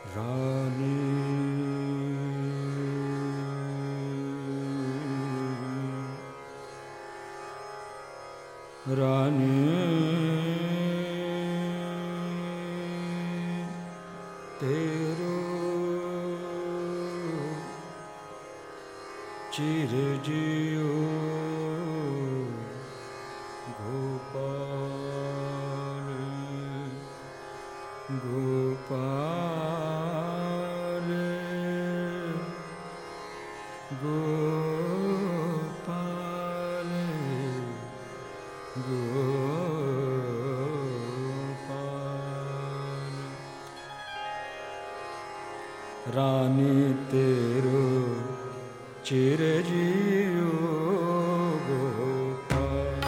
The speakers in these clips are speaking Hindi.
रानी रानी तेरो चिर जियो गोपाल गोपाल गोपाल गोपाल रानी तेरो चिर जियो गोपाल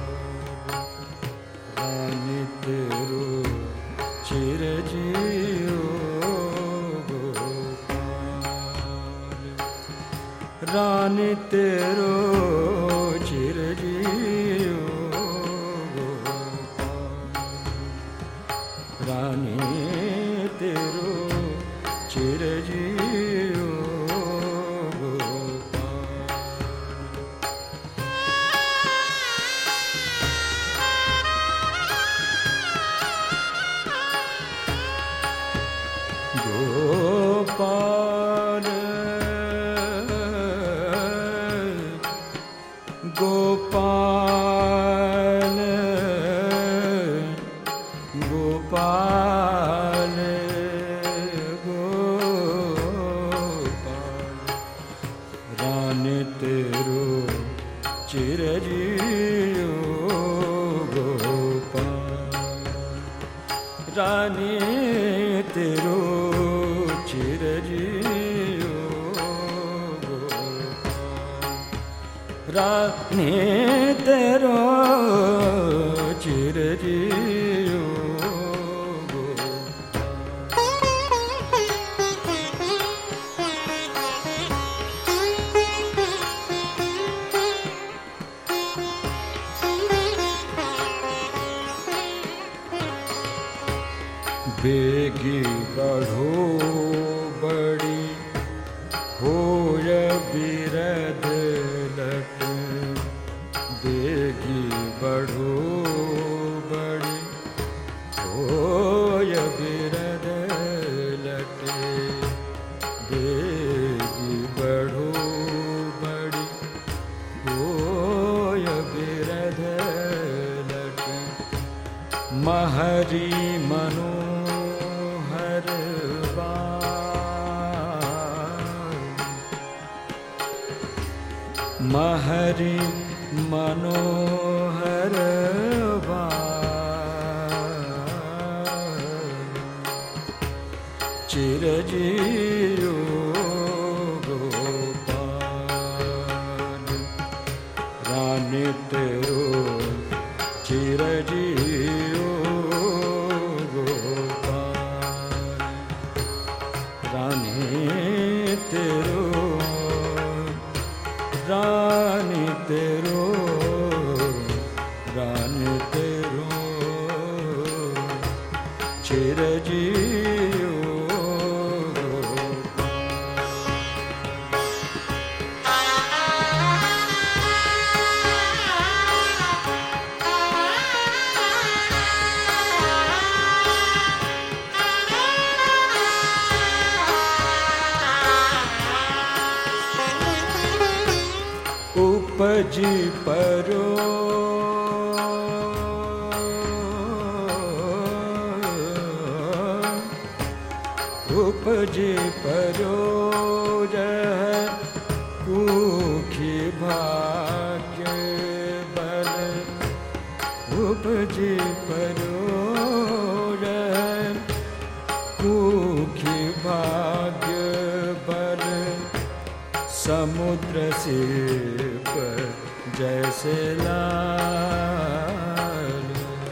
रानी तेरो चिर जियो गोपाल रानी तेरो चिर जियो गोपाल रानी तेरो चिर जियो गोपाल गोपाल गोपाल गोपाल रानी तेरो चिर जियो गोपाल रानी तेरो चिर जियो गोपाल रानी तेरो चिर जियो बेगी बढ़ो बड़ी होय बिरध लट बेगी बढ़ो बड़ी होय बिरध लट बेगी बढ़ो बड़ी होय बिरध लट महरी मनो महरी मनोहर चिर जियो गोपाल रानी तेरो चिर जियो गोपाल रानी तेरो रानी तेरो चिर जियो उपजी परो उपजी परो कुखी भाग्य बल उपजी परो कुखी भाग्य बल समुद्र से जैसे लाल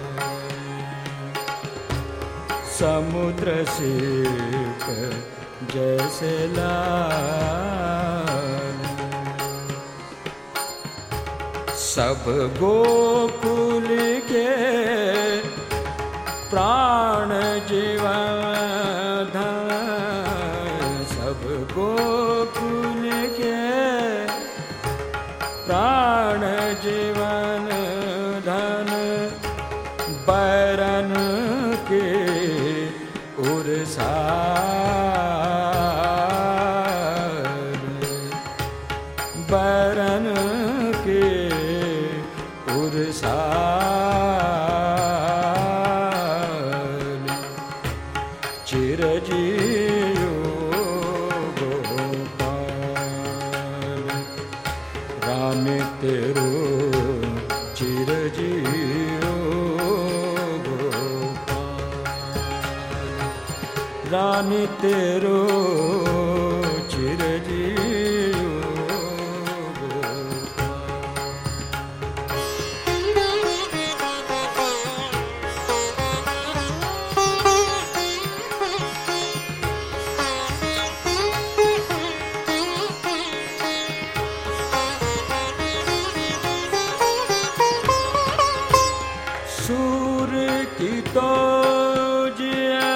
समुद्र से जैसे लाल सब गोकुल के प्राण जीवन धन बैरन के उरसार, बैरन के उरसार, चिरजीव गोपाल, राम तेरो चिरजीव गोपाल, राम तेरो चिरजीव सूर की तो जिया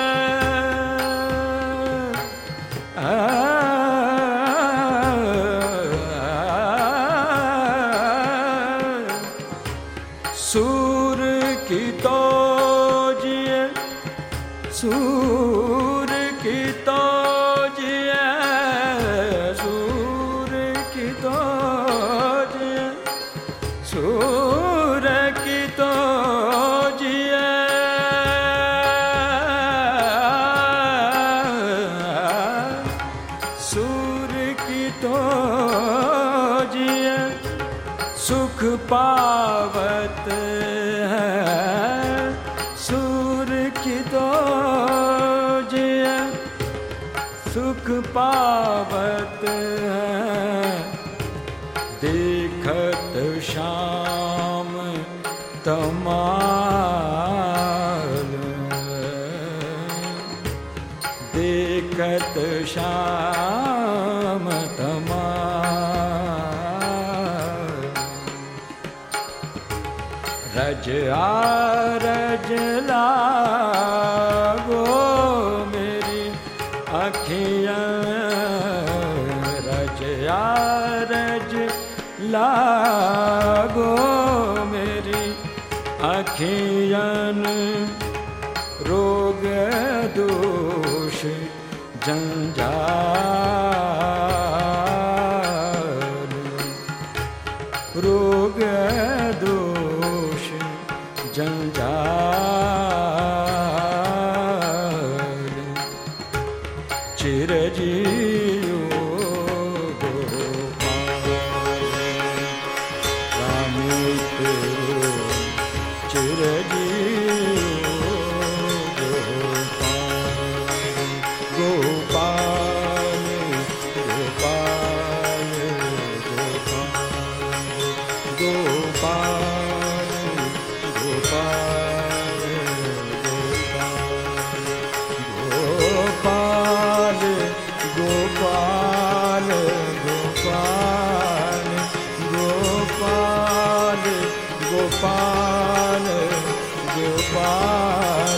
सूर की तो जिया, सूर की तो जिया, सूर की तो जिया, सूर की तो सुख पावत है, सूर की तो जिया सुख पावत है, देखत श्याम तमाल, देखत श्याम तमाल, रज आरज लागो मेरी अखियाँ, रज आरज लागो मेरी अखियाँ, रोग दोष जंजाल, रोग दोष जंजाल, चिरजीव गोपाल, राम तेरो चिरजीव गोपाल, गोपाल गोपाल गोपाल, गोपाल गोपाल, गोपाल गोपाल, गोपाल गोपाल, गोपाल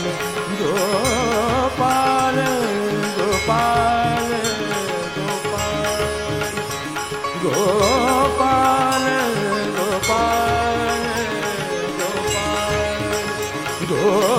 गोपाल, गोपाल गोपाल, गोपाल गोपाल, गोपाल